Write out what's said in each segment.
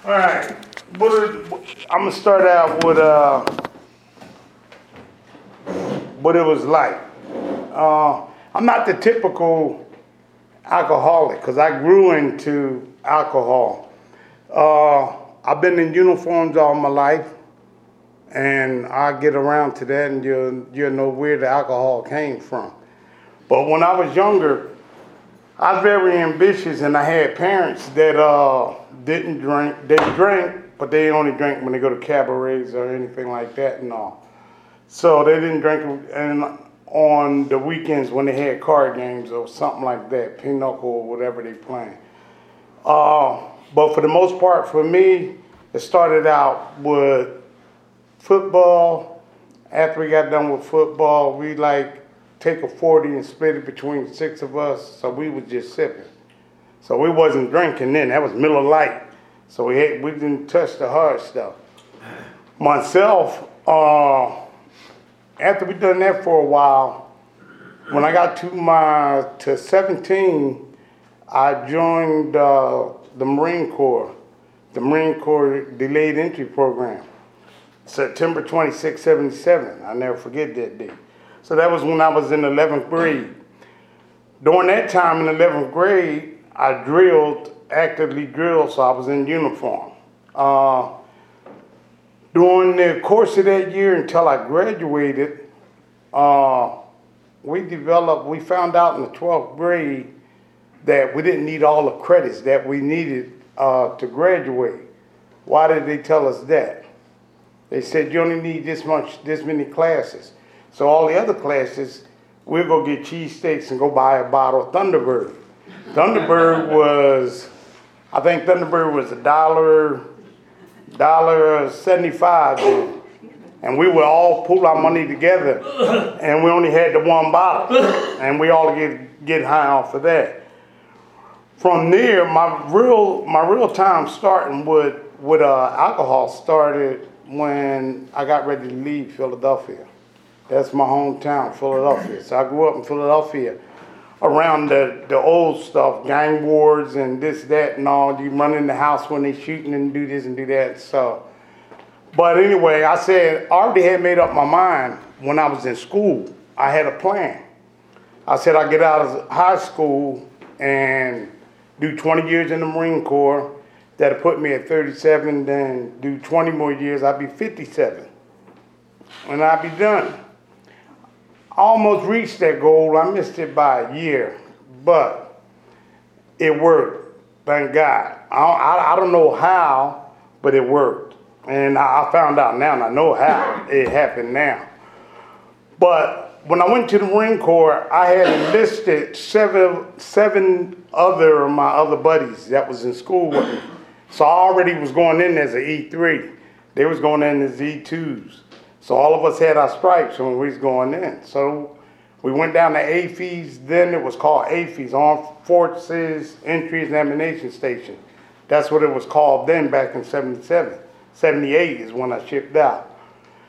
All right. I'm gonna start out with what it was like. I'm not the typical alcoholic because I grew into alcohol. I've been in uniforms all my life, and I get around to that, and you'll know where the alcohol came from. But when I was younger, I was very ambitious, and I had parents that didn't drink. They drank, but they only drank when they go to cabarets or anything like that and all. So they didn't drink and on the weekends when they had card games or something like that, pinochle or whatever they playing. But for the most part, for me, it started out with football. After we got done with football, we take a 40 and split it between 6 of us, so we was just sipping. So we wasn't drinking then. That was Miller Lite. So we didn't touch the hard stuff. Myself, after we done that for a while, when I got to 17, I joined the Marine Corps Delayed Entry Program, September 26, 77. I'll never forget that day. So that was when I was in 11th grade. During that time in 11th grade, I actively drilled, so I was in uniform. During the course of that year until I graduated, we found out in the 12th grade that we didn't need all the credits that we needed to graduate. Why did they tell us that? They said you only need this many classes. So all the other classes, we'll go get cheesesteaks and go buy a bottle of Thunderbird. Thunderbird was $1.75 then. And we would all pool our money together, and we only had the one bottle, and we all get high off of that. From there, my real time starting with alcohol started when I got ready to leave Philadelphia. That's my hometown, Philadelphia. So I grew up in Philadelphia around the old stuff, gang wars and this, that, and all. You run in the house when they shooting and do this and do that. So, but anyway, I already had made up my mind when I was in school. I had a plan. I said I'd get out of high school and do 20 years in the Marine Corps. That'll put me at 37, then do 20 more years, I'd be 57. And I'd be done. I almost reached that goal. I missed it by a year, but it worked, thank God. I don't know how, but it worked. And I found out now, and I know how it happened now. But when I went to the Marine Corps, I had enlisted seven other of my other buddies that was in school with me. So I already was going in as an E3. They was going in as E2s. So all of us had our stripes when we was going in. So we went down to AFES. Then it was called AFES, Armed Forces Entry Examination Station. That's what it was called then back in 77. 78 is when I shipped out.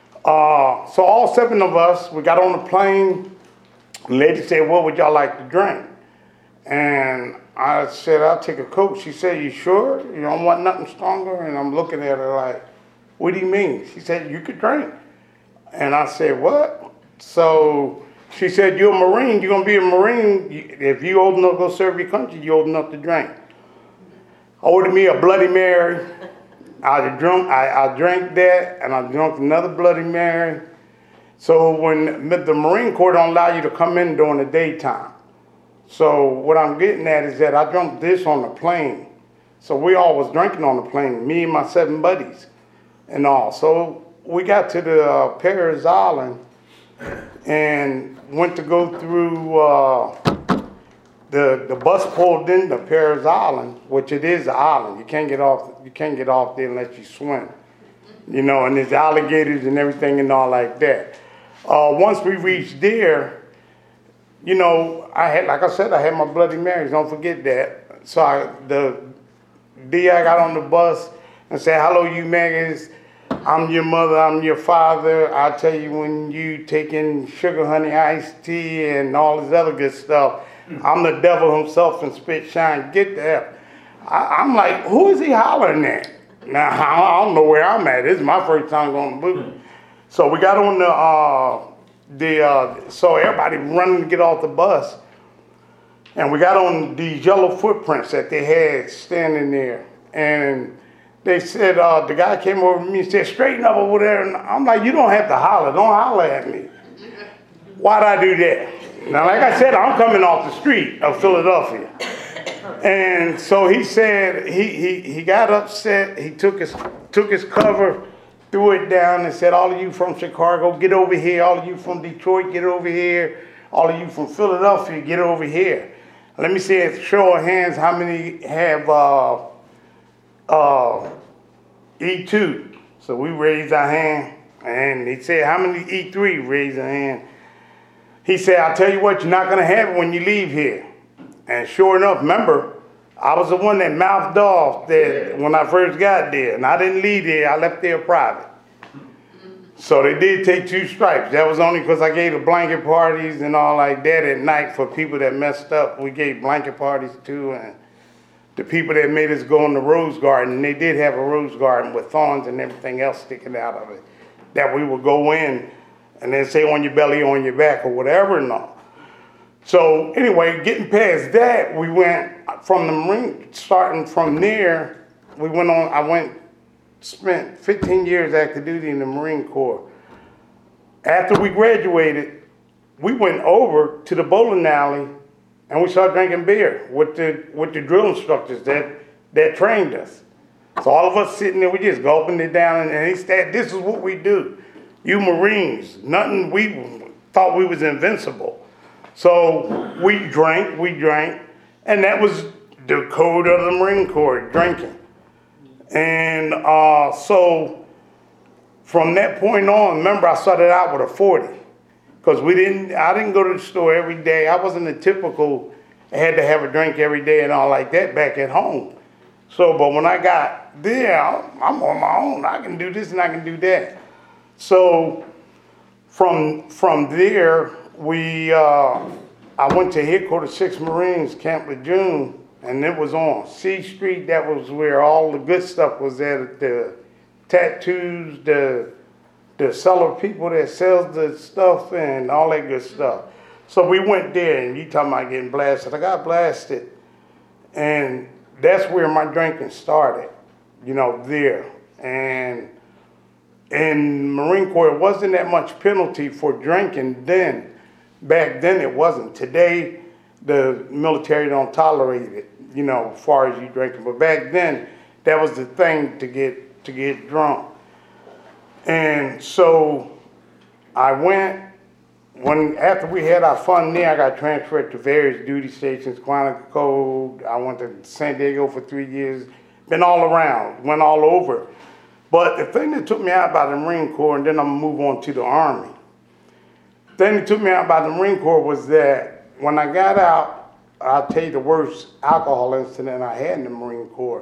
So all 7 of us, we got on the plane. The lady said, what would y'all like to drink? And I said, I'll take a Coke. She said, you sure? You don't want nothing stronger? And I'm looking at her like, what do you mean? She said, you could drink. And I said, what? So she said, you're a Marine. You're going to be a Marine. If you're old enough to go serve your country, you're old enough to drink. Ordered me a Bloody Mary. I drank that, and I drank another Bloody Mary. So when the Marine Corps don't allow you to come in during the daytime. So what I'm getting at is that I drank this on the plane. So we all was drinking on the plane, me and my 7 buddies and all. So we got to the Parris Island and went to go through the bus pulled into Parris Island, which it is an island. You can't get off there unless you swim. You know, and there's alligators and everything and all like that. Once we reached there, you know, I had my Bloody Marys, don't forget that. So the DI got on the bus and said, hello, you maggots. I'm your mother, I'm your father. I'll tell you when you taking sugar honey iced tea and all this other good stuff. I'm the devil himself and spit shine. Get the F. I'm like, who is he hollering at? Now, I don't know where I'm at. This is my first time going to boot. So we got on so everybody running to get off the bus. And we got on these yellow footprints that they had standing there. And they said, the guy came over to me and said, straighten up over there. And I'm like, you don't have to holler. Don't holler at me. Why'd I do that? Now, like I said, I'm coming off the street of Philadelphia. And so he said, he got upset. He took his cover, threw it down and said, all of you from Chicago, get over here. All of you from Detroit, get over here. All of you from Philadelphia, get over here. Let me see a show of hands how many have E2. So we raised our hand. And he said, how many E3 raised their hand? He said, I'll tell you what, you're not going to have it when you leave here. And sure enough, remember, I was the one that mouthed off that when I first got there. And I didn't leave there. I left there private. So they did take 2 stripes. That was only because I gave the blanket parties and all like that at night for people that messed up. We gave blanket parties too. And the people that made us go in the rose garden, and they did have a rose garden with thorns and everything else sticking out of it, that we would go in and then say on your belly, on your back, or whatever and all. So anyway, getting past that, we went from the Marine, starting from there, spent 15 years active duty in the Marine Corps. After we graduated, we went over to the bowling alley and we started drinking beer with the drill instructors that trained us. So all of us sitting there, we just gulping it down, and he said, this is what we do. You Marines, nothing, we thought we was invincible. So we drank, and that was the code of the Marine Corps, drinking. And so from that point on, remember I started out with a 40. Because I didn't go to the store every day. I wasn't a typical, I had to have a drink every day and all like that back at home. So, but when I got there, I'm on my own. I can do this and I can do that. So from there, I went to headquarters 6 Marines, Camp Lejeune, and it was on C Street. That was where all the good stuff was at, the tattoos, the seller people that sells the stuff and all that good stuff. So we went there, and you talking about getting blasted. I got blasted, and that's where my drinking started, there. And in Marine Corps, it wasn't that much penalty for drinking then. Back then it wasn't. Today, the military don't tolerate it, as far as you drinking. But back then, that was the thing to get drunk. And so I went, after we had our fun there, I got transferred to various duty stations, Quantico. I went to San Diego for 3 years, been all around, went all over. But the thing that took me out by the Marine Corps, and then I'm gonna move on to the Army. The thing that took me out by the Marine Corps was that when I got out, I'll tell you the worst alcohol incident I had in the Marine Corps.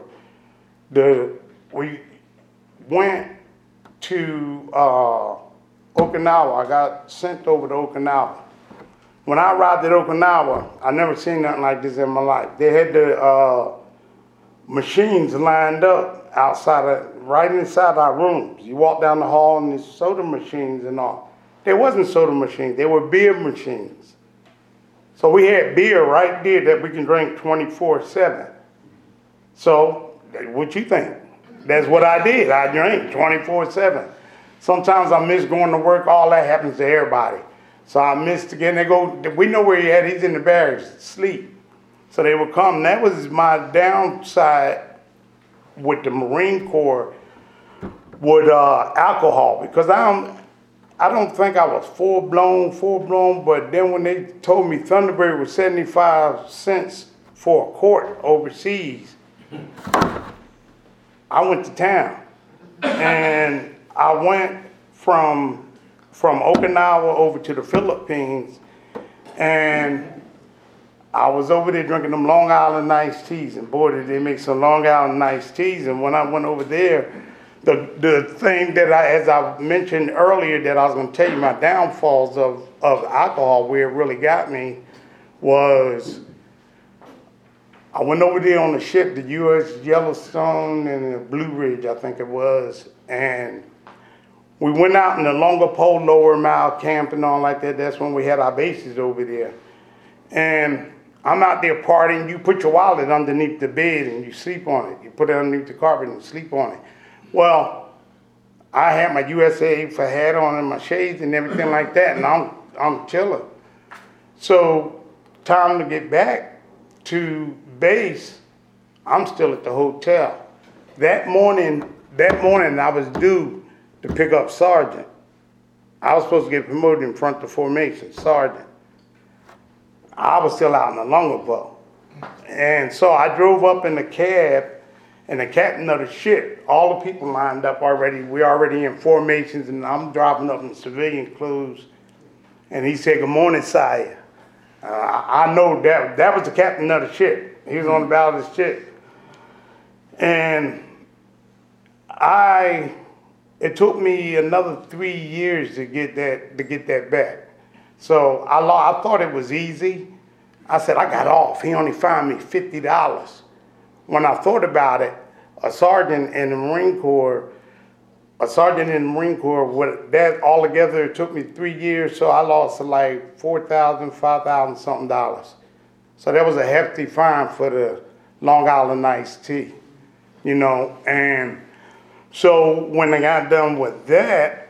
We went to Okinawa. I got sent over to Okinawa. When I arrived at Okinawa, I never seen nothing like this in my life. They had the machines lined up right inside our rooms. You walk down the hall and there's soda machines and all. There wasn't soda machines, they were beer machines. So we had beer right there that we can drink 24/7. So what you think? That's what I did. I drank 24/7. Sometimes I miss going to work. All that happens to everybody. So I missed again. They go, we know where he at. He's in the barracks, sleep. So they would come. That was my downside with the Marine Corps with alcohol, because I don't think I was full blown, but then when they told me Thunderbird was 75 cents for a quart overseas, I went to town. And I went from Okinawa over to the Philippines, and I was over there drinking them Long Island iced teas, and boy, did they make some Long Island iced teas. And when I went over there, the thing that as I mentioned earlier, that I was going to tell you my downfalls of alcohol, where it really got me, was I went over there on the ship, the U.S. Yellowstone and the Blue Ridge, I think it was, and we went out in the Longer Pole, Lower Mile camp and all like that. That's when we had our bases over there. And I'm out there partying. You put your wallet underneath the bed and you sleep on it. You put it underneath the carpet and sleep on it. Well, I had my USA for hat on and my shades and everything like that, and I'm chilling. So time to get back to base, I'm still at the hotel. That morning I was due to pick up sergeant. I was supposed to get promoted in front of formation, sergeant. I was still out in the Longboat. And so I drove up in the cab, and the captain of the ship, all the people lined up already. We're already in formations, and I'm driving up in civilian clothes. And he said, "Good morning, Sire." I know that was the captain of the ship. He was on the bow of the ship. And it took me another 3 years to get that back. So I thought it was easy. I said, I got off. He only fined me $50. When I thought about it, a sergeant in the Marine Corps, that altogether it took me 3 years, so I lost like $4,000, $5,000 something dollars. So that was a hefty fine for the Long Island iced tea, you know. And so when I got done with that,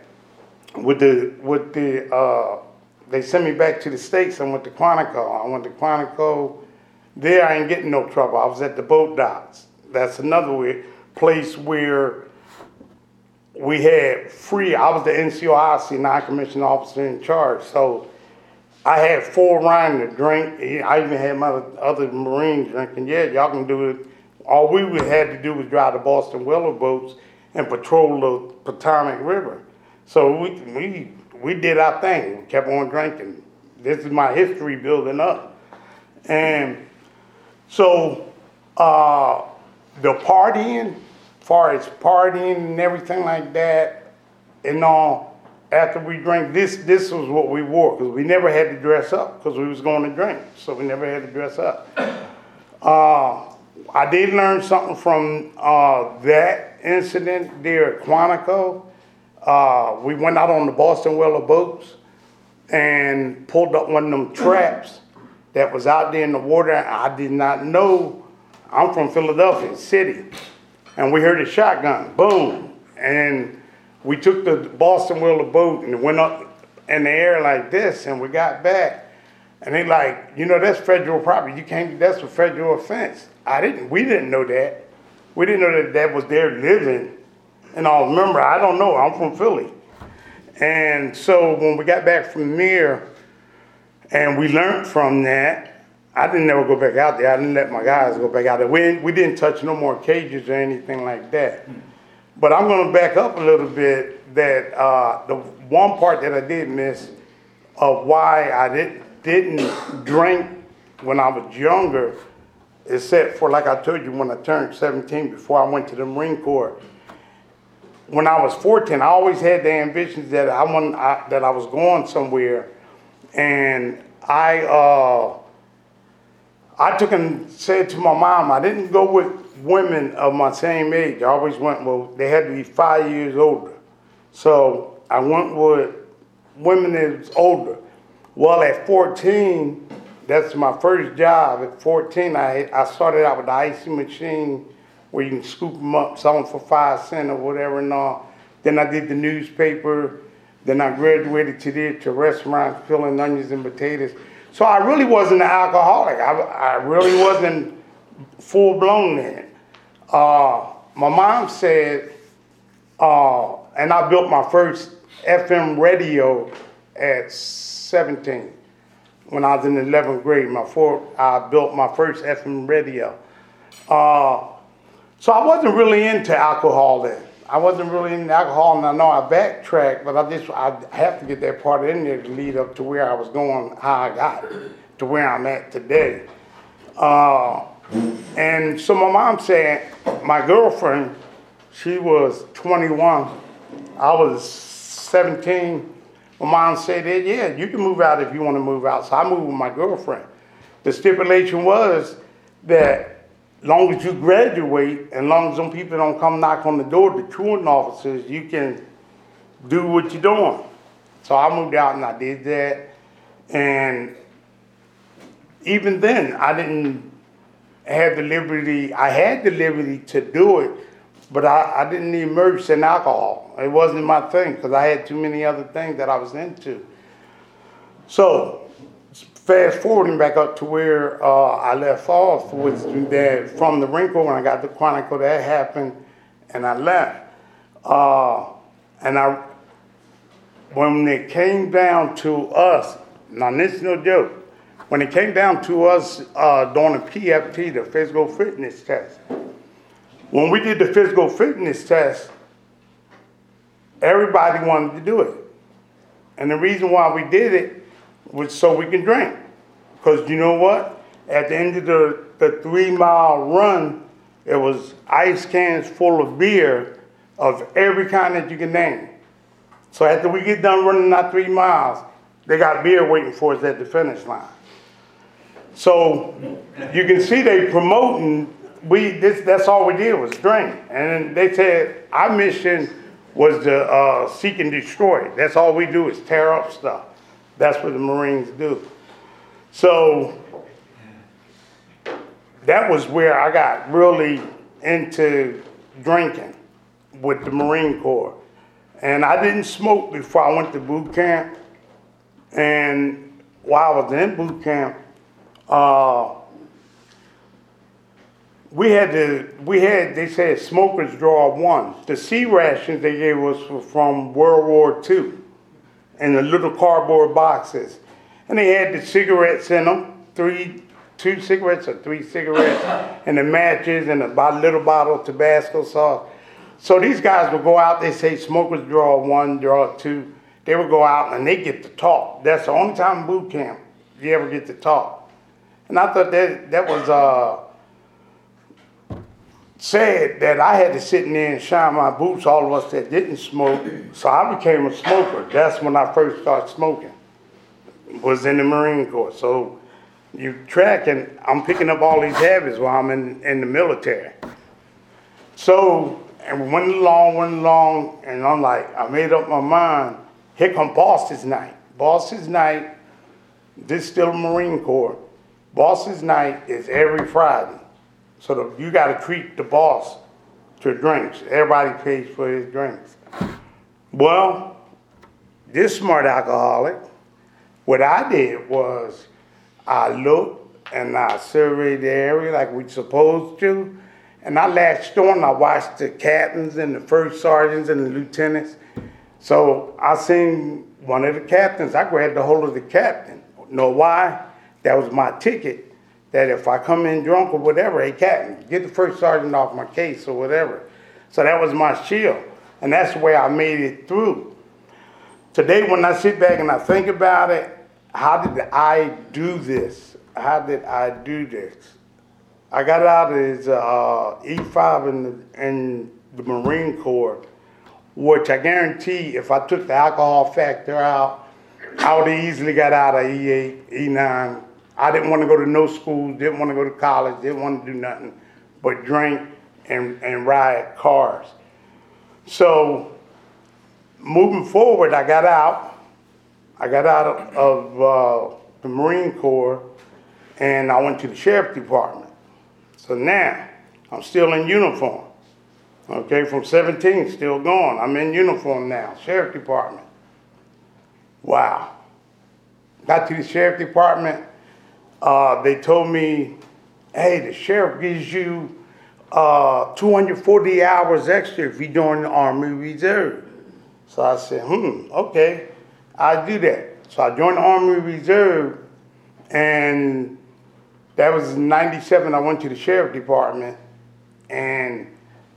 they sent me back to the States. I went to Quantico. There I ain't getting no trouble. I was at the boat docks. That's another place where we had free. I was the NCOIC, non-commissioned officer in charge. So I had full wine to drink. I even had my other Marines drinking. Yeah, y'all can do it. All we had to do was drive the Boston Whaler boats and patrol the Potomac River. So we did our thing. We kept on drinking. This is my history building up. And so the partying, far as partying and everything like that, and all, after we drank, this was what we wore, because we never had to dress up, because we was going to drink, so we never had to dress up. I did learn something from that incident there at Quantico. We went out on the Boston Whaler boats and pulled up one of them traps that was out there in the water. I did not know. I'm from Philadelphia City, and we heard a shotgun, boom, and we took the Boston Whaler boat and went up in the air like this, and we got back, and they like, you know, that's federal property. You can't. That's a federal offense. We didn't know that. We didn't know that was their living. And I'll remember, I don't know, I'm from Philly. And so when we got back from there, and we learned from that, I didn't never go back out there. I didn't let my guys go back out there. We didn't touch no more cages or anything like that. But I'm going to back up a little bit, that the one part that I did miss of why I didn't drink when I was younger, except for, like I told you, when I turned 17 before I went to the Marine Corps. When I was 14, I always had the ambitions that I was going somewhere, and I took and said to my mom, I didn't go with women of my same age. I always went, well, they had to be 5 years older. So I went with women that was older. Well, at 14, that's my first job. At 14, I started out with the icy machine, where you can scoop them up, sell them for 5 cents or whatever and all. Then I did the newspaper. Then I graduated to restaurants, peeling onions and potatoes. So I really wasn't an alcoholic. I really wasn't full blown then. My mom said, and I built my first FM radio at 17 when I was in the 11th grade. I built my first FM radio. So I wasn't really into alcohol then. I wasn't really into alcohol, and I know I backtracked, but I have to get that part in there to lead up to where I was going, how I got to where I'm at today. And so my mom said, my girlfriend, she was 21. I was 17. My mom said, yeah, you can move out if you want to move out. So I moved with my girlfriend. The stipulation was that long as you graduate, and long as some people don't come knock on the door, the truant officers, you can do what you're doing. So I moved out and I did that. And even then, I didn't have the liberty. I had the liberty to do it, but I didn't need emergency and alcohol. It wasn't my thing because I had too many other things that I was into. So fast forwarding back up to where I left off was that from the Marine Corps when I got to Quantico, that happened, and I left. When it came down to us, now this is no joke, when it came down to us doing the PFT, the physical fitness test, when we did the physical fitness test, everybody wanted to do it. And the reason why we did it was so we can drink. Because you know what? At the end of the 3-mile run, it was ice cans full of beer of every kind that you can name. So after we get done running our 3 miles, they got beer waiting for us at the finish line. So you can see they promoting, that's all we did was drink. And they said our mission was to seek and destroy. That's all we do is tear up stuff. That's what the Marines do. So that was where I got really into drinking with the Marine Corps. And I didn't smoke before I went to boot camp. And while I was in boot camp, they said smokers draw one. The C rations they gave us were from World War II in the little cardboard boxes. And they had the cigarettes in them, 2 cigarettes or 3 cigarettes, and the matches and a little bottle of Tabasco sauce. So these guys would go out, they say smokers draw 1, draw 2. They would go out and they get to talk. That's the only time in boot camp you ever get to talk. And I thought that was sad that I had to sit in there and shine my boots, all of us that didn't smoke. So I became a smoker. That's when I first started smoking, was in the Marine Corps. So you track, and I'm picking up all these habits while I'm in the military. So, and we went along, and I'm like, I made up my mind, here come Boss's night. Boss's night, this is still Marine Corps. Boss's night is every Friday. So you got to treat the boss to drinks. Everybody pays for his drinks. Well, this smart alcoholic, what I did was I looked and I surveyed the area like we're supposed to, and I latched on. I watched the captains and the first sergeants and the lieutenants. So I seen one of the captains. I grabbed the hold of the captain. Know why? That was my ticket. That if I come in drunk or whatever, hey, captain, get the first sergeant off my case or whatever. So that was my shield. And that's the way I made it through. Today, when I sit back and I think about it, how did I do this? How did I do this? I got out as E5 in the Marine Corps, which I guarantee if I took the alcohol factor out, I would have easily got out of E8, E9. I didn't want to go to no school, didn't want to go to college, didn't want to do nothing but drink and ride cars. So moving forward, I got out of the Marine Corps, and I went to the Sheriff Department. So now I'm still in uniform. Okay, from 17, still going. I'm in uniform now, Sheriff Department. Wow. Got to the Sheriff Department. They told me, hey, the sheriff gives you 240 hours extra if you're doing the Army Reserve. So I said, okay, I'll do that. So I joined the Army Reserve, and that was in '97. I went to the Sheriff Department, and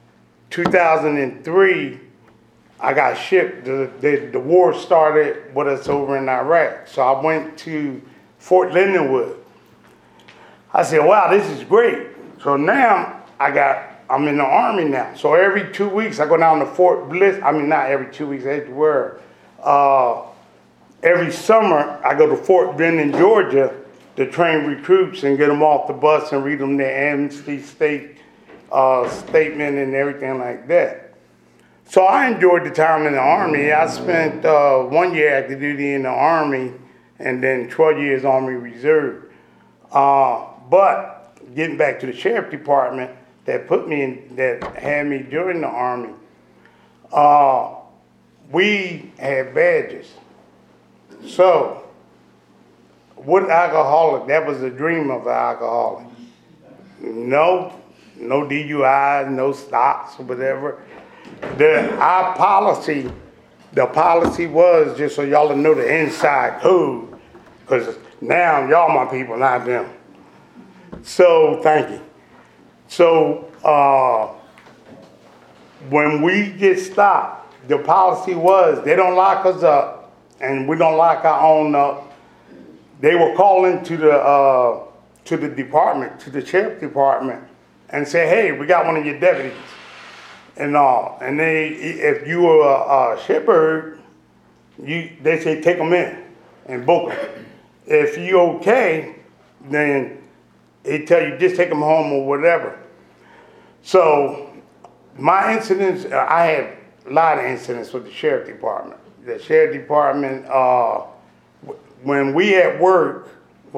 2003, I got shipped. The war started with us over in Iraq. So I went to Fort Lindenwood. I said, wow, this is great. So now I'm in the Army now. So every 2 weeks I go down to Fort Bliss. I mean, not every 2 weeks, everywhere. Every summer I go to Fort Benning, Georgia to train recruits and get them off the bus and read them their amnesty statement and everything like that. So I enjoyed the time in the Army. I spent 1 year active duty in the Army and then 12 years Army Reserve. But getting back to the Sheriff Department that had me join the Army, we had badges. So, what alcoholic, that was the dream of an alcoholic. No DUIs, no stops or whatever. Our policy, the policy was, just so y'all know the inside code, because now y'all my people, not them. So, thank you. So, when we get stopped, the policy was they don't lock us up and we don't lock our own up. They will call into the department, to the Sheriff Department, and say, hey, we got one of your deputies and all. And if you were a shepherd, they say take them in and book them. If you okay, then they tell you just take them home or whatever. So my incidents, I had a lot of incidents with the Sheriff Department. The Sheriff Department, when we at work,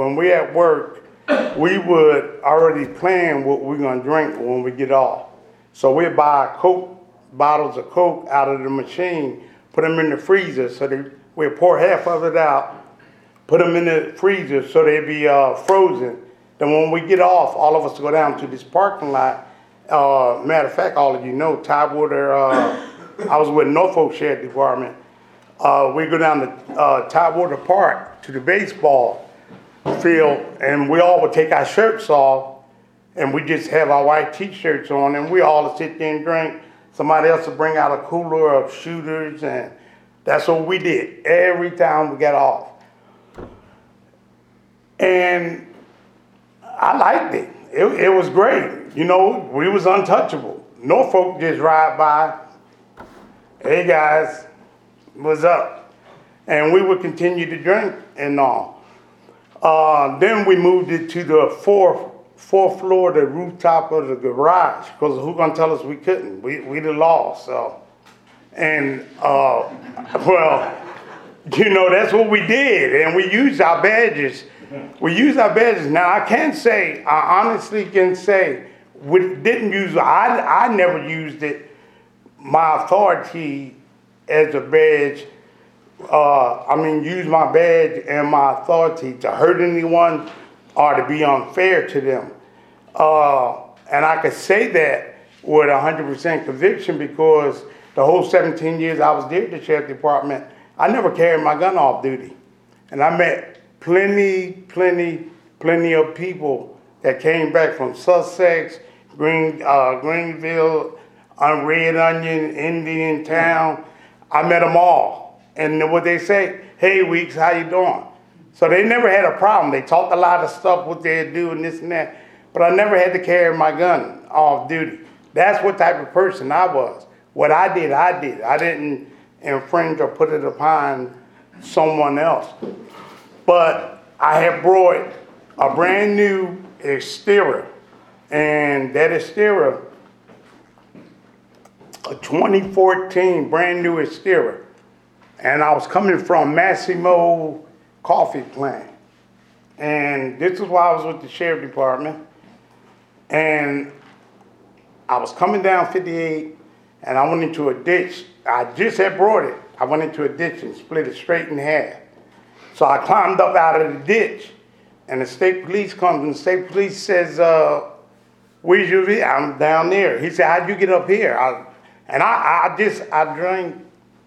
we would already plan what we're gonna drink when we get off. So we'd buy bottles of Coke out of the machine, put them in the freezer, so we'd pour half of it out, put them in the freezer so they'd be frozen. Then when we get off, all of us go down to this parking lot. Matter of fact, all of you know, Tidewater, I was with Norfolk Sheriff Department. We go down to Tidewater Park to the baseball field, and we all would take our shirts off, and we just have our white t-shirts on, and we all sit there and drink. Somebody else would bring out a cooler of shooters, and that's what we did every time we got off. And I liked it. It was great. You know, we was untouchable. Norfolk just ride by, hey guys, what's up? And we would continue to drink and all. Then we moved it to the fourth floor, the rooftop of the garage, because who gonna tell us we couldn't? We the law, so. And, well, you know, that's what we did, and we used our badges. Now, I honestly can say, we didn't use, I never used it, my authority as a badge, use my badge and my authority to hurt anyone or to be unfair to them. And I could say that with 100% conviction because the whole 17 years I was there at the Sheriff Department, I never carried my gun off duty. And I met plenty of people that came back from Sussex, Greenville, Red Onion, Indian Town. I met them all. And what they say, hey, Weeks, how you doing? So they never had a problem. They talked a lot of stuff, what they'd do and this and that. But I never had to carry my gun off duty. That's what type of person I was. What I did. I didn't infringe or put it upon someone else. But I had brought a brand new Exterior, and that Exterior, a 2014 brand new Exterior, and I was coming from Massimo Coffee Plant, and this is why I was with the Sheriff Department, and I was coming down 58, and I went into a ditch. I just had brought it. I went into a ditch and split it straight in half. So I climbed up out of the ditch, and the state police comes, and the state police says, where's your vehicle? I'm down there. He said, how'd you get up here? I drank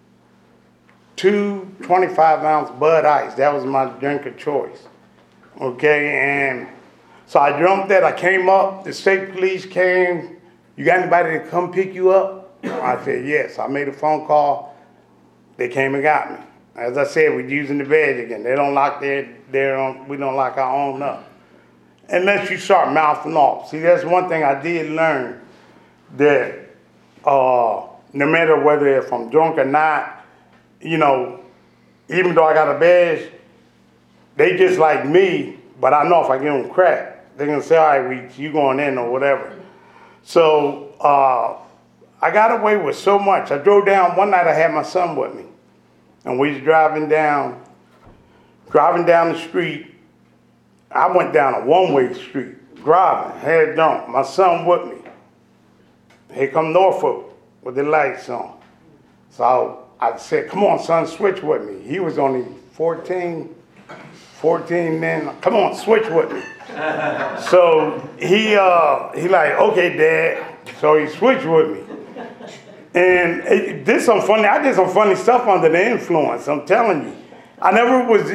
2 25-ounce Bud Ice. That was my drink of choice. Okay, and so I jumped that. I came up. The state police came. You got anybody to come pick you up? I said, yes. I made a phone call. They came and got me. As I said, we're using the badge again. They don't lock we don't lock our own up. Unless you start mouthing off. See, that's one thing I did learn, that no matter whether if I'm drunk or not, you know, even though I got a badge, they just like me, But I know if I give them crack, they're going to say, all right, Weeks, you going in or whatever. So I got away with so much. I drove down, one night I had my son with me. And we was driving down the street. I went down a one-way street, driving, head down. My son with me. Here come Norfolk with the lights on. So I said, come on, son, switch with me. He was only 14 then. Come on, switch with me. So he like, okay, Dad. So he switched with me. And I did some funny stuff under the influence, I'm telling you. I never was,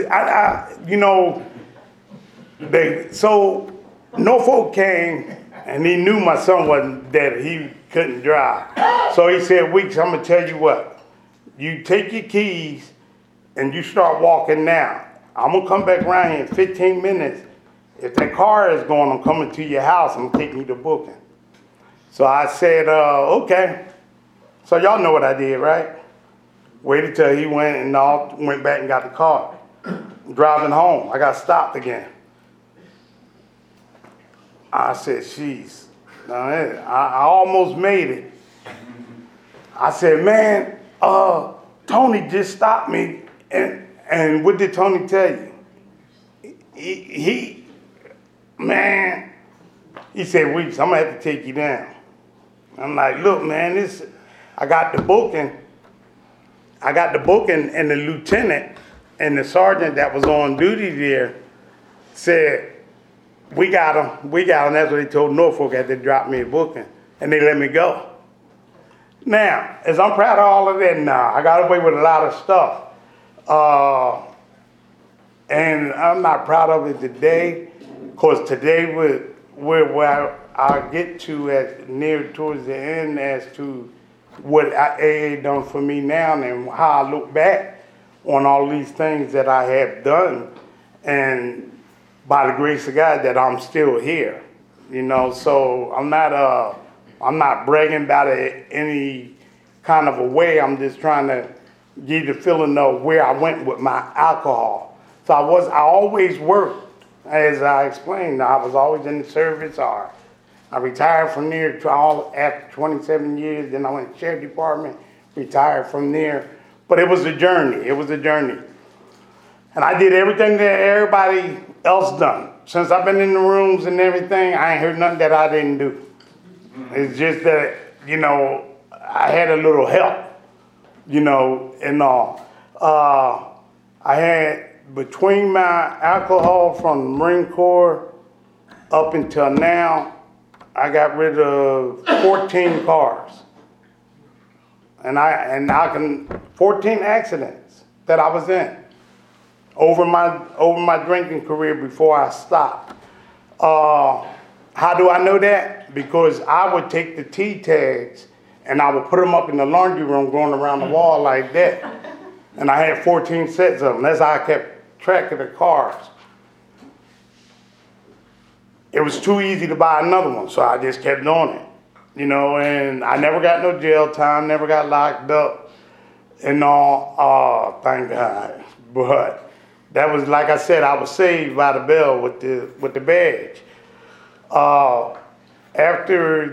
so Norfolk came and he knew my son wasn't dead. He couldn't drive. So he said, Weeks, I'm going to tell you what. You take your keys and you start walking now. I'm going to come back around here in 15 minutes. If that car is going, I'm coming to your house. I'm taking you to booking. So I said, okay. So y'all know what I did, right? Waited till he went back and got the car. Driving home, I got stopped again. I said, jeez, I almost made it. I said, man, Tony just stopped me. And what did Tony tell you? He said, Weeks, I'm going to have to take you down. I'm like, look, man, I got the booking, and the lieutenant and the sergeant that was on duty there said, we got him. That's what they told Norfolk after they dropped me a booking, and they let me go. Now, as I'm proud of all of that now, I got away with a lot of stuff. And I'm not proud of it today, because today where I get to at near towards the end as to what AA done for me now and how I look back on all these things that I have done, and by the grace of God that I'm still here, So I'm not bragging about it any kind of a way. I'm just trying to give you the feeling of where I went with my alcohol. So I always worked, as I explained. I was always in the service. I retired from there after 27 years. Then I went to sheriff department, retired from there. But it was a journey. And I did everything that everybody else done. Since I've been in the rooms and everything, I ain't heard nothing that I didn't do. It's just that, I had a little help, and all. I had, between my alcohol from the Marine Corps up until now, I got rid of 14 cars. And 14 accidents that I was in over my drinking career before I stopped. How do I know that? Because I would take the T tags and I would put them up in the laundry room going around the wall like that. And I had 14 sets of them. That's how I kept track of the cars. It was too easy to buy another one, so I just kept doing it. And I never got no jail time, never got locked up and all, thank God. But that was, like I said, I was saved by the bell with the badge. After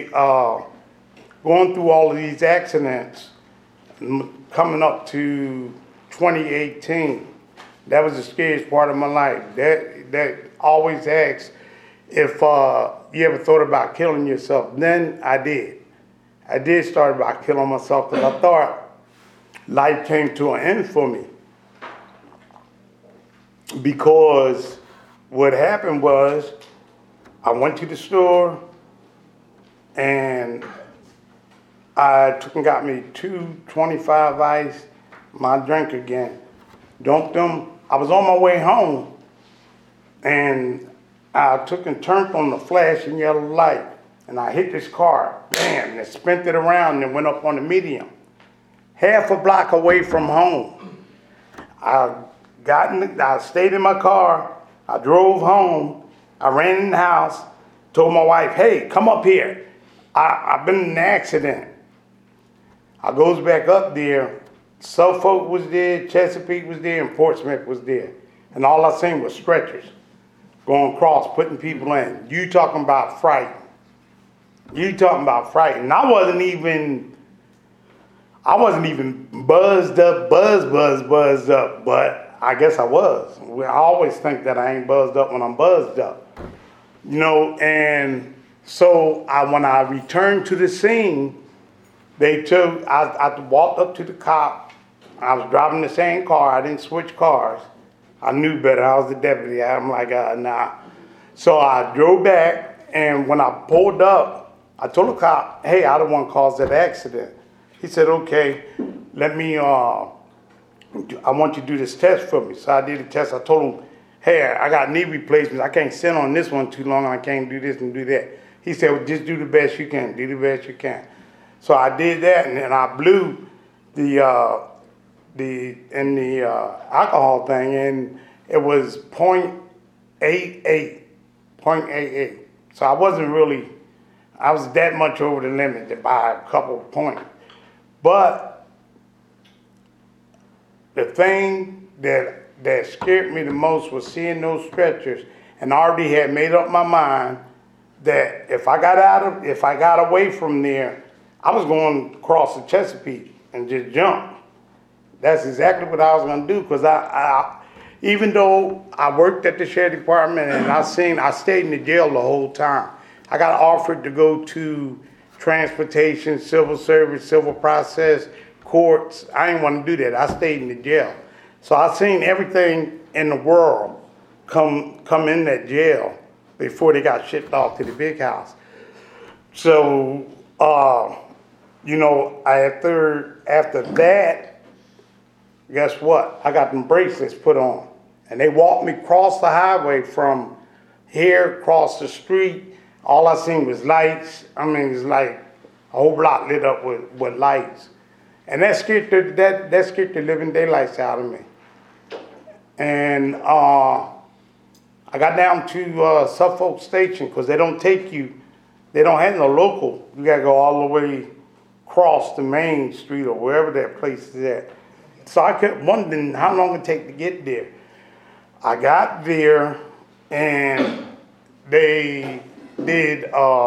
going through all of these accidents, coming up to 2018, that was the scariest part of my life. That always asks if you ever thought about killing yourself. Then I did. I did start about killing myself because I thought life came to an end for me. Because what happened was I went to the store and I took and got me 225 ice, my drink again, dumped them. I was on my way home and I took and turned on the flashing yellow light and I hit this car, bam, and it spent it around and went up on the median. Half a block away from home. I stayed in my car, I drove home, I ran in the house, told my wife, hey, come up here. I've been in an accident. I goes back up there, Suffolk was there, Chesapeake was there, and Portsmouth was there. And all I seen was stretchers. going across, putting people in. You talking about fright. You talking about fright. And I wasn't even buzzed up, buzzed up, but I guess I was. I always think that I ain't buzzed up when I'm buzzed up. You know, and so when I returned to the scene, I walked up to the cop. I was driving the same car. I didn't switch cars. I knew better. I was the deputy. I'm like, nah. So I drove back, and when I pulled up, I told the cop, hey, I the one caused that accident. He said, okay, let me, I want you to do this test for me. So I did the test. I told him, hey, I got knee replacements. I can't sit on this one too long, and I can't do this and do that. He said, well, just do the best you can. Do the best you can. So I did that, and then I blew the alcohol thing, and it was 0.88. So I was that much over the limit by a couple of points. But the thing that scared me the most was seeing those stretchers, and I already had made up my mind that if I got away from there, I was going across the Chesapeake and just jump. That's exactly what I was going to do, because even though I worked at the sheriff department and I stayed in the jail the whole time. I got offered to go to transportation, civil service, civil process, courts. I didn't want to do that. I stayed in the jail. So I seen everything in the world come in that jail before they got shipped off to the big house. So, you know, after that, guess what? I got them bracelets put on. And they walked me across the highway from here, across the street. All I seen was lights. I mean, it's like a whole block lit up with lights. And that scared the living daylights out of me. And I got down to Suffolk Station, because they don't have no local. You gotta go all the way across the main street or wherever that place is at. So I kept wondering how long it take to get there. I got there, and they did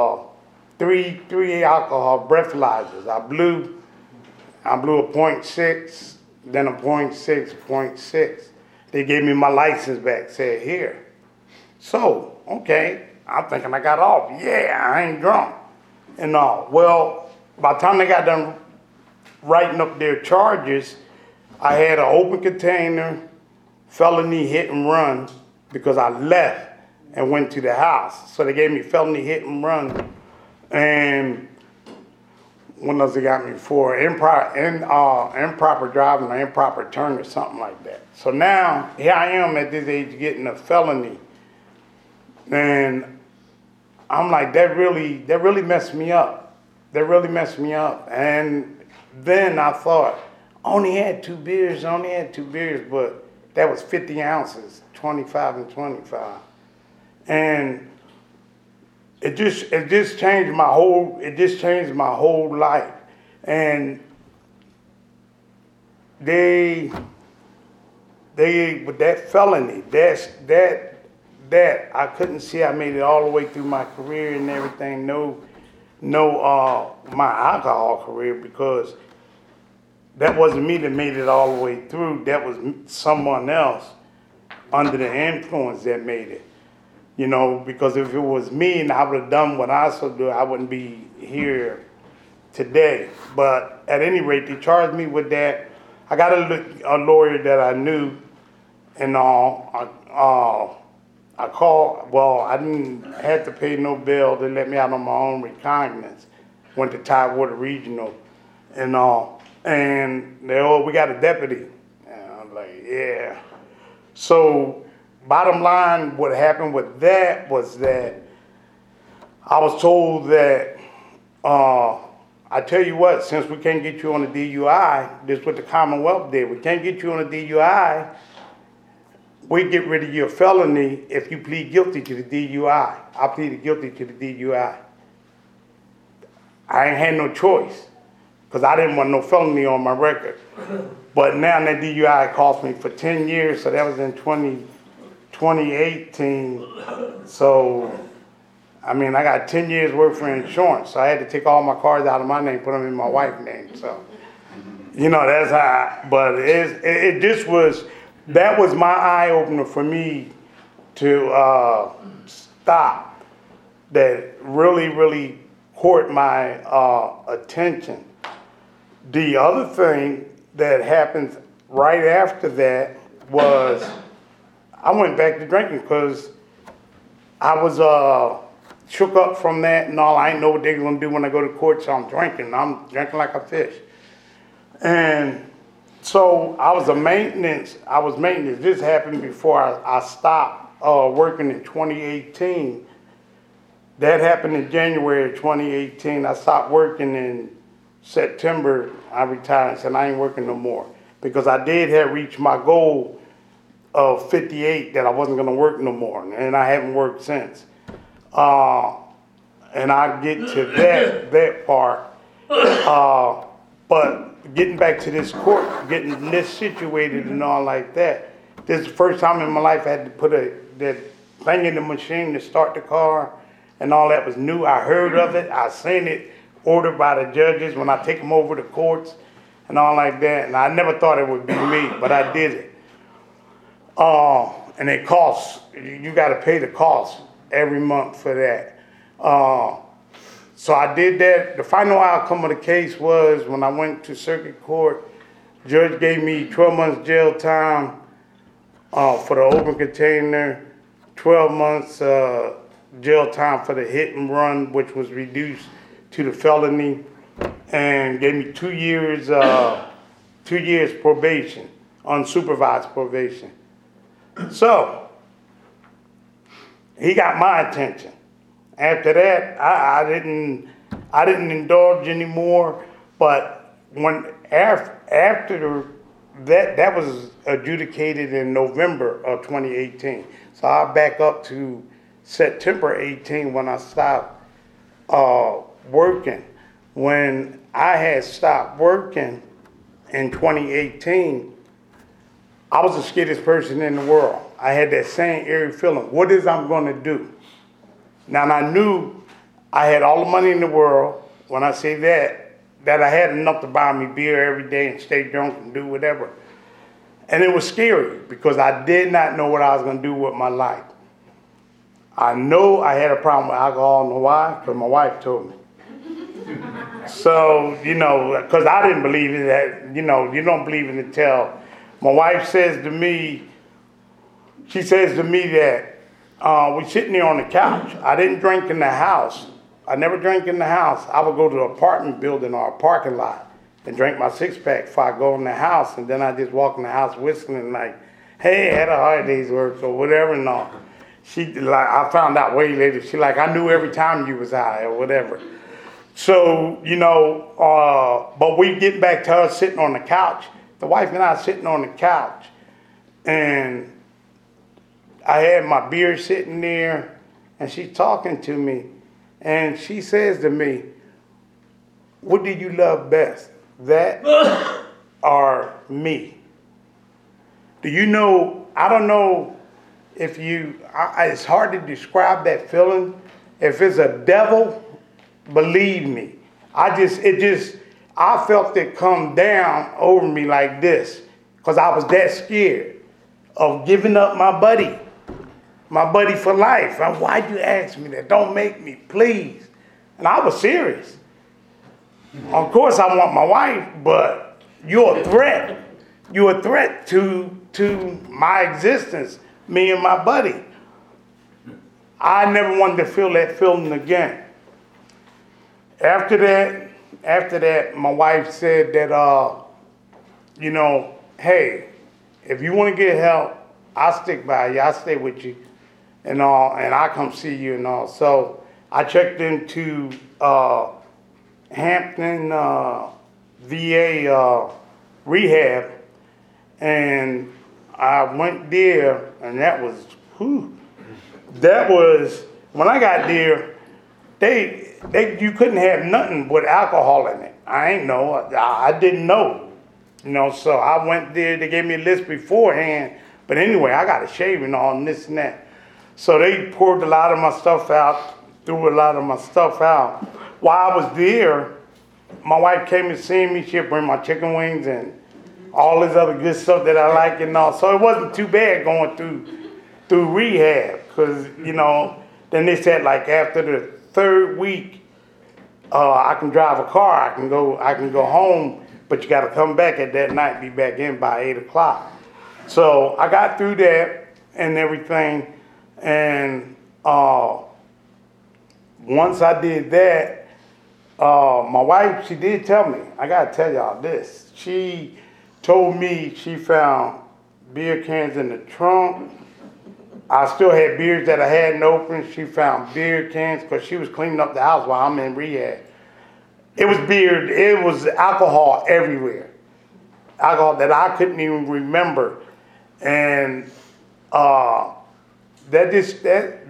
3 alcohol breathalyzers. I blew a 0.6, then a 0.6. They gave me my license back, said here. So, okay, I'm thinking I got off. Yeah, I ain't drunk and all. Well, by the time they got done writing up their charges, I had an open container, felony hit and run, because I left and went to the house. So they gave me felony hit and run. And what else they got me for? Improper driving or improper turn or something like that. So now, here I am at this age getting a felony. And I'm like, that really messed me up. That really messed me up. And then I thought, I only had two beers, but that was 50 ounces, 25 and 25. And it just changed my whole life. And they with that felony, that I couldn't see I made it all the way through my career and everything, my alcohol career, because that wasn't me that made it all the way through. That was someone else under the influence that made it. You know, because if it was me and I would have done what I should do, I wouldn't be here today. But at any rate, they charged me with that. I got a lawyer that I knew and all. I called, I didn't have to pay no bill. They let me out on my own recognizance. Went to Tidewater Regional and all. And we got a deputy. And I'm like, yeah. So bottom line, what happened with that was that I was told that, I tell you what, since we can't get you on a DUI, this is what the Commonwealth did. We can't get you on a DUI. We get rid of your felony if you plead guilty to the DUI. I pleaded guilty to the DUI. I ain't had no choice, because I didn't want no felony on my record. But now that DUI cost me for 10 years, so that was in 2012. 2018. So, I mean, I got 10 years worth for insurance. So I had to take all my cars out of my name, put them in my wife's name. So, you know, that's how, but it just was, that was my eye opener for me to stop. That really caught my attention. The other thing that happened right after that was I went back to drinking because I was shook up from that and all. I didn't know what they were going to do when I go to court, so I'm drinking. I'm drinking like a fish. And so I was maintenance. This happened before I stopped working in 2018. That happened in January of 2018. I stopped working in September. I retired and said I ain't working no more because I did have reached my goal of 58 that I wasn't going to work no more, and I haven't worked since. And I'll get to that part. But getting back to this court, getting this situated and all like that, this is the first time in my life I had to put that thing in the machine to start the car, and all that was new. I heard of it. I seen it ordered by the judges when I take them over to courts and all like that, and I never thought it would be me, but I did it. And it costs, you got to pay the cost every month for that. So I did that. The final outcome of the case was when I went to circuit court, judge gave me 12 months jail time for the open container, 12 months jail time for the hit and run, which was reduced to the felony, and gave me 2 years, 2 years probation, unsupervised probation. So he got my attention. After that, I didn't indulge anymore. But after that was adjudicated in November of 2018. So I back up to September 18 when I stopped working. When I had stopped working in 2018, I was the scaredest person in the world. I had that same eerie feeling. What is I'm going to do? Now, and I knew I had all the money in the world. When I say that I had enough to buy me beer every day and stay drunk and do whatever. And it was scary because I did not know what I was going to do with my life. I know I had a problem with alcohol. And why? Because my wife told me. So, you know, because I didn't believe in that. You know, you don't believe in it till my wife says to me, she says to me that we're sitting there on the couch. I didn't drink in the house. I never drank in the house. I would go to an apartment building or a parking lot and drink my six-pack before I go in the house. And then I just walk in the house whistling like, hey, I had a hard day's work or whatever and all. She, like, I found out way later. She like, I knew every time you was high or whatever. So, you know, but we get back to us sitting on the couch. The wife and I sitting on the couch, and I had my beer sitting there, and she's talking to me, and she says to me, what do you love best, that or me? Do you know, I don't know if you, it's hard to describe that feeling. If it's a devil, believe me, I felt it come down over me like this because I was that scared of giving up my buddy for life. Why'd you ask me that? Don't make me, please. And I was serious. Of course, I want my wife, but you're a threat. You're a threat to my existence, me and my buddy. I never wanted to feel that feeling again. After that, my wife said that, you know, hey, if you want to get help, I'll stick by you. I'll stay with you and all, and I'll come see you and all. So I checked into Hampton VA rehab, and I went there, and that was, when I got there, you couldn't have nothing with alcohol in it. I ain't know. I didn't know. You know, so I went there. They gave me a list beforehand But anyway, I got a shaving on this and that. So they poured a lot of my stuff out, threw a lot of my stuff out. While I was there, my wife came and seen me. She'd bring my chicken wings and all this other good stuff that I like and all. So it wasn't too bad going through rehab, because, you know, then they said like after the third week, I can drive a car, I can go home, but you got to come back at that night, be back in by 8 o'clock. So I got through that and everything, and once I did that, my wife, she did tell me, I got to tell y'all this, she told me she found beer cans in the trunk. I still had beers that I hadn't opened. She found beer cans because she was cleaning up the house while I'm in rehab. It was beer, it was alcohol everywhere. Alcohol that I couldn't even remember. And I'm just,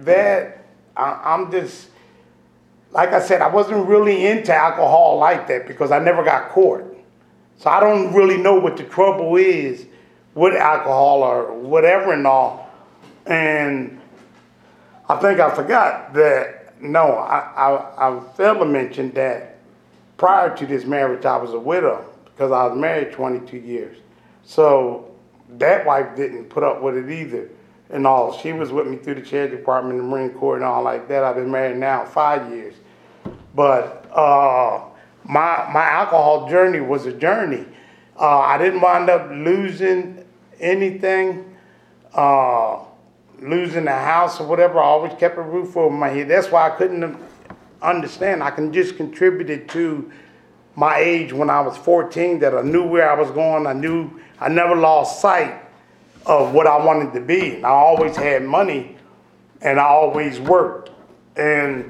like I said, I wasn't really into alcohol like that because I never got caught. So I don't really know what the trouble is with alcohol or whatever and all. And I think I forgot that, no, I failed to mention that prior to this marriage, I was a widow because I was married 22 years. So that wife didn't put up with it either and all. She was with me through the Sheriff Department, the Marine Corps and all like that. I've been married now 5 years. But my alcohol journey was a journey. I didn't wind up losing anything. Losing the house or whatever, I always kept a roof over my head. That's why I couldn't understand. I can just contribute it to my age when I was 14, that I knew where I was going. I never lost sight of what I wanted to be. And I always had money and I always worked. And,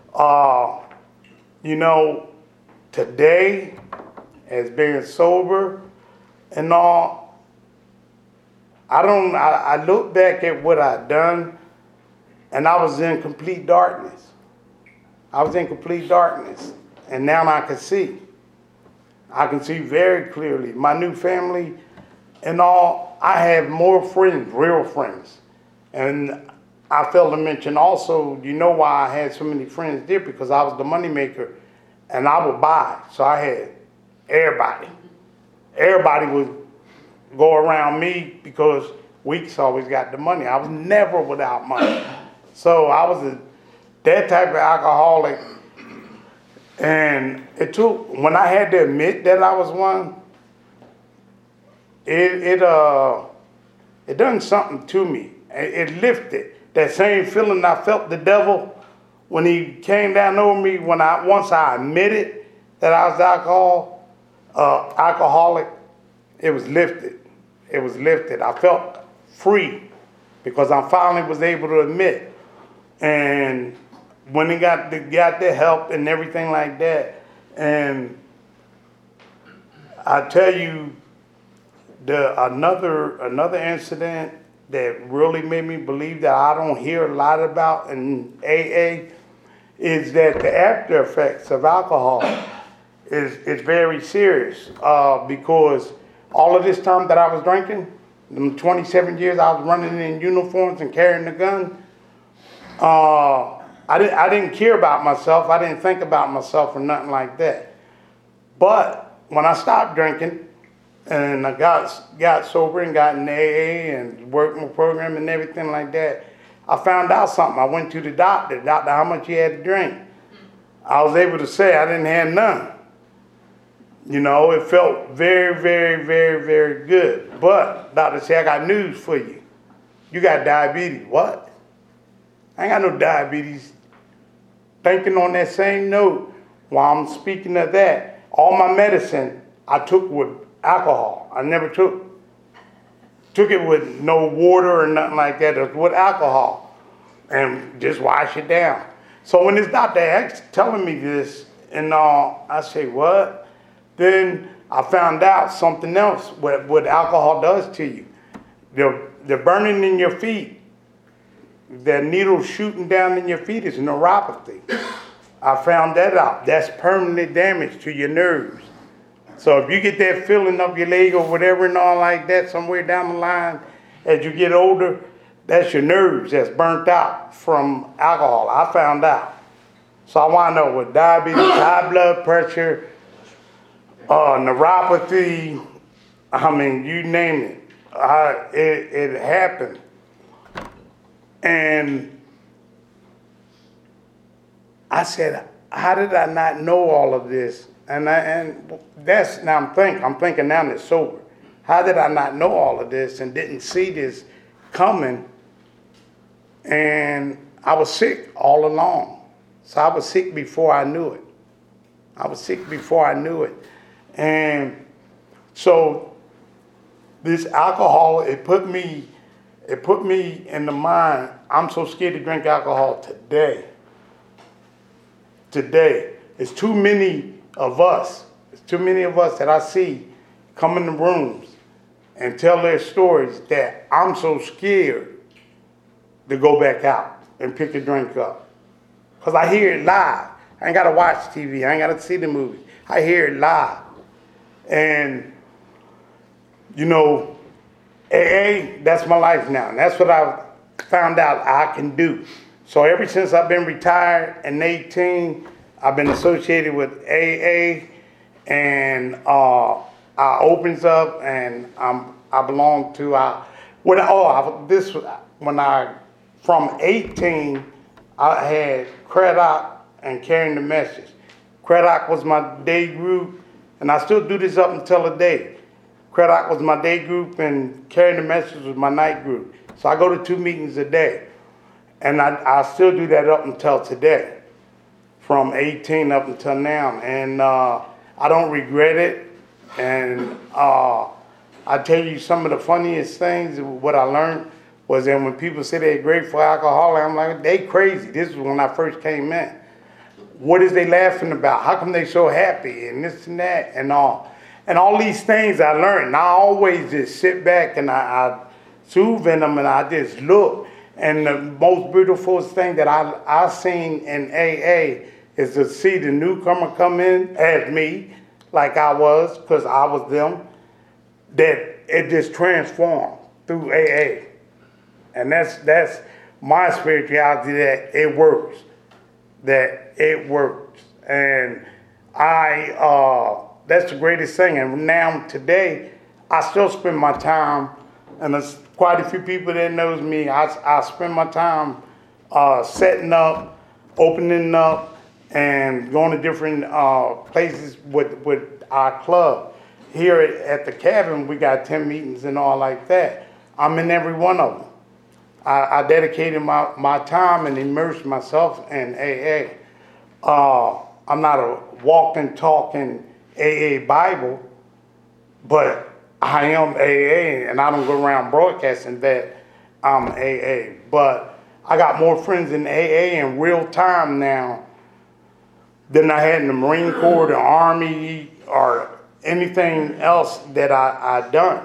you know, today, as being sober and all, I look back at what I'd done, and I was in complete darkness. I was in complete darkness, and now I can see. I can see very clearly. My new family and all, I have more friends, real friends. And I failed to mention also, you know why I had so many friends there? Because I was the moneymaker, and I would buy. So I had everybody. Everybody would go around me because Weeks always got the money. I was never without money. So I was that type of alcoholic. And it took, when I had to admit that I was one, it done something to me. It lifted that same feeling I felt the devil when he came down over me. Once I admitted that I was alcoholic, it was lifted. It was lifted. I felt free because I finally was able to admit. And when he got the help and everything like that, and I tell you, another incident that really made me believe that I don't hear a lot about in AA is that the after effects of alcohol is very serious because all of this time that I was drinking, the 27 years I was running in uniforms and carrying the gun, I didn't care about myself. I didn't think about myself or nothing like that. But when I stopped drinking and I got sober and got in AA and worked my program and everything like that, I found out something. I went to the doctor how much he had to drink. I was able to say I didn't have none. You know, it felt very, very, very, very good. But doctor said, I got news for you. You got diabetes. What? I ain't got no diabetes. Thinking on that same note, while I'm speaking of that, all my medicine I took with alcohol. I never took it with no water or nothing like that. It was with alcohol. And just wash it down. So when this doctor telling me this and all, I say, what? Then I found out something else, what alcohol does to you. The burning in your feet, the needle shooting down in your feet is neuropathy. I found that out. That's permanent damage to your nerves. So if you get that feeling up your leg or whatever and all like that somewhere down the line, as you get older, that's your nerves that's burnt out from alcohol. I found out. So I wound up with diabetes, high blood pressure, neuropathy. I mean, you name it. It happened. And I said, how did I not know all of this? And that's, now I'm thinking now that it's sober. How did I not know all of this and didn't see this coming? And I was sick all along. So I was sick before I knew it. And so this alcohol, it put me in the mind, I'm so scared to drink alcohol today. It's too many of us that I see come in the rooms and tell their stories that I'm so scared to go back out and pick a drink up. Because I hear it live. I ain't got to watch TV. I ain't got to see the movie. I hear it live. And, you know, AA, that's my life now. And that's what I found out I can do. So ever since I've been retired in 18, I've been associated with AA, and I opens up, and I belong to from 18 I had Craddock and Carrying the Message. Craddock was my day group, and I still do this up until today. Craddock was my day group, and Carrying the Message was my night group. So I go to 2 meetings a day, and I still do that up until today, from 18 up until now. And I don't regret it. And I tell you, some of the funniest things, what I learned was that when people say they're grateful alcoholic, I'm like, they crazy. This is when I first came in. What is they laughing about? How come they so happy? And this and that and all. And all these things I learned. And I always just sit back and I soothe in them and I just look. And the most beautiful thing that I seen in AA is to see the newcomer come in as me, like I was, because I was them, that it just transformed through AA. And that's my spirituality, that it works. And that's the greatest thing. And now today, I still spend my time, and there's quite a few people that knows me, I spend my time setting up, opening up, and going to different places with our club. Here at the cabin, we got 10 meetings and all like that. I'm in every one of them. I dedicated my time and immersed myself in AA. I'm not a walking, talking AA Bible, but I am AA, and I don't go around broadcasting that I'm AA. But I got more friends in AA in real time now than I had in the Marine Corps, the Army, or anything else that I done.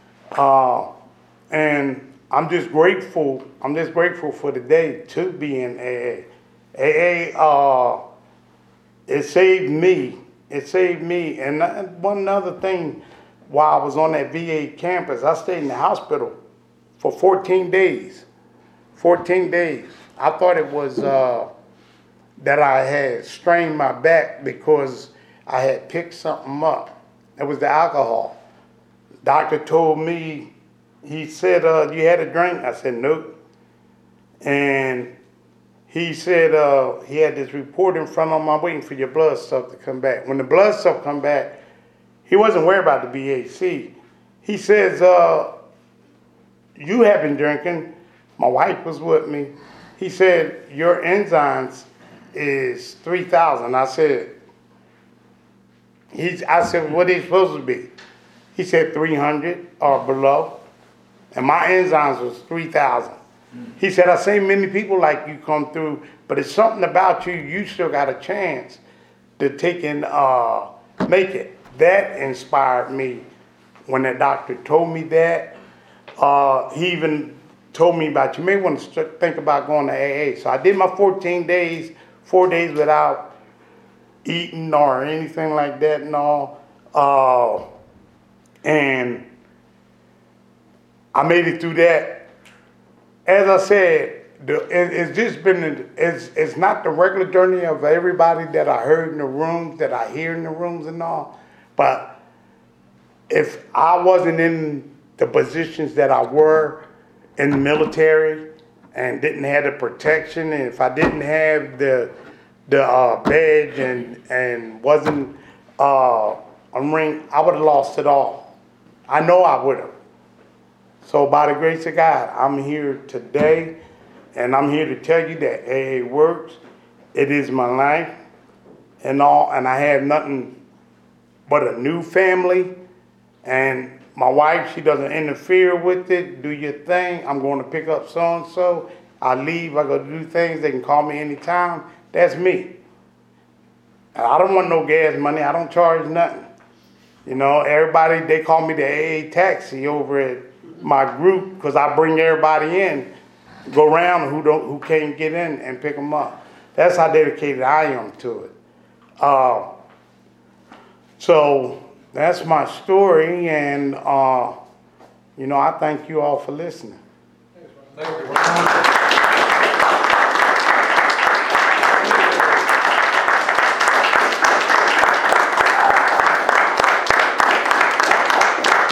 And I'm just grateful for the day to be in AA. AA, it saved me. And one other thing, while I was on that VA campus, I stayed in the hospital for 14 days. 14 days. I thought it was that I had strained my back because I had picked something up. It was the alcohol. Doctor told me, he said, you had a drink? I said, nope. And he said, he had this report in front of him, I'm waiting for your blood stuff to come back. When the blood stuff come back, he wasn't worried about the BAC. He says, you have been drinking. My wife was with me. He said, your enzymes is 3,000. I said, what are they supposed to be? He said 300 or below. And my enzymes was 3,000. He said, I've seen many people like you come through, but it's something about you, you still got a chance to take and make it. That inspired me when the doctor told me that. He even told me about, you may want to think about going to AA. So I did my 14 days, 4 days without eating or anything like that and all. And I made it through that. As I said, it's just been, it's not the regular journey of everybody that I heard in the rooms, that I hear in the rooms and all, but if I wasn't in the positions that I were in the military and didn't have the protection, and if I didn't have the badge and wasn't a ring, I would have lost it all. I know I would have. So by the grace of God, I'm here today, and I'm here to tell you that AA works. It is my life and all, and I have nothing but a new family, and my wife, she doesn't interfere with it. Do your thing. I'm going to pick up so-and-so. I leave, I go do things. They can call me anytime. That's me. And I don't want no gas money. I don't charge nothing. You know, everybody, they call me the AA taxi over at my group because I bring everybody in, go around who can't get in and pick them up. That's how dedicated I am to it. So that's my story, and you know, I thank you all for listening. Thank you.